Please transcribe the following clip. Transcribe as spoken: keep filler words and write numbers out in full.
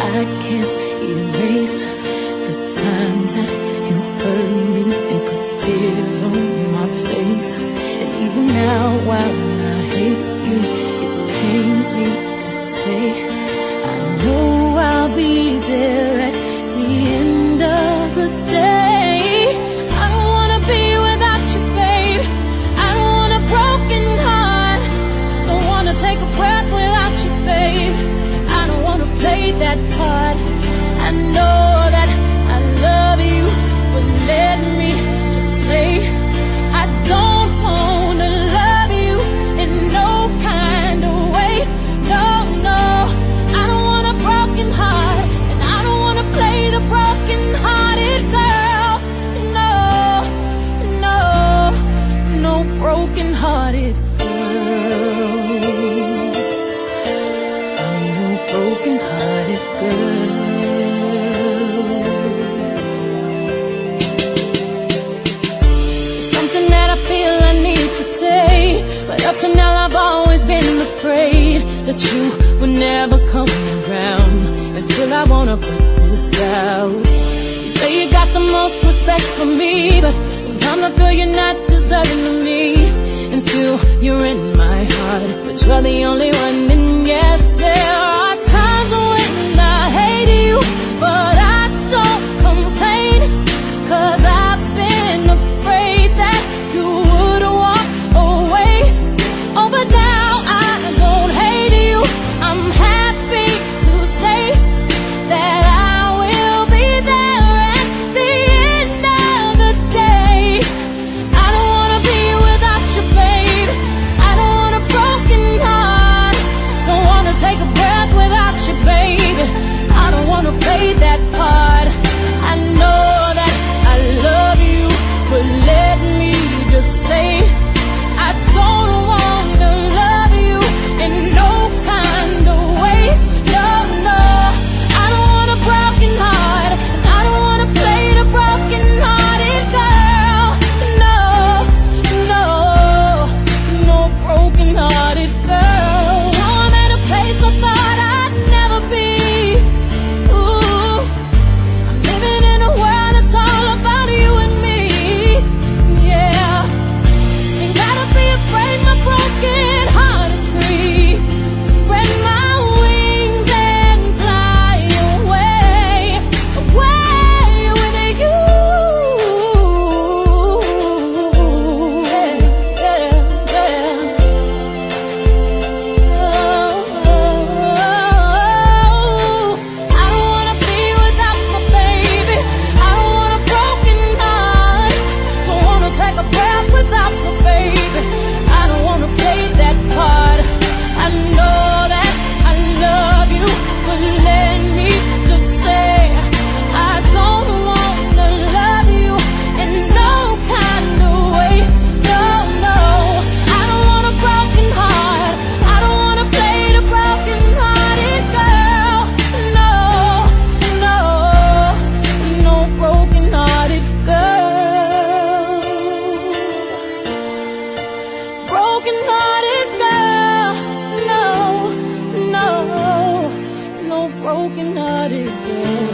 I can't erase the times that you hurt me and put tears on my face. And even now, while I hate you, it pains me to say I know I'll be there at the end of the day. I don't wanna be without you, babe. I don't want a broken heart. Don't wanna take a breath without you, babe. I don't wanna play that part. I know that I love you, but let me just say I don't wanna love you in no kind of way. No, no, I don't want a broken heart, and I don't wanna play the broken-hearted girl. No, no, no broken-hearted girl. I'm no broken-hearted girl. Something that I feel I need to say, but up to now I've always been afraid that you would never come around, and still I wanna put this out. You say you got the most respect for me, but sometimes I feel you're not deserving of me, and still you're in my heart, but you're the only one. And yes, there are times when I hate you, but I don't complain, 'cause I've been afraid that you would walk away. Oh, but now I don't hate you. I'm happy to say that I will be there at the end of the day. I don't wanna be without you, babe. I don't want a broken heart. Don't wanna take a breath without you, baby. I don't wanna play that part. I know that I love you, but let me just say I don't wanna love you in no kind of way. No, no, I don't want a broken heart, and I don't wanna play the broken-hearted girl. No, no, no broken-hearted girl. Now I'm at a place I thought I'd never be. Ooh, I'm living in a world that's all about you and me. Yeah, ain't gotta be afraid my broken heart is free to spread my wings and fly away, away with you. Yeah, yeah, yeah. Oh, I don't wanna be without my baby. I don't want a broken heart. Don't wanna take a breath without my baby. I don't wanna play that part. I know that I love you, but let me just say I don't wanna love you in no kind of way. No, no, I don't want a broken heart. I don't wanna play the broken-hearted girl. No, no, no broken-hearted girl. Broken-hearted girl. No, no, no broken-hearted girl.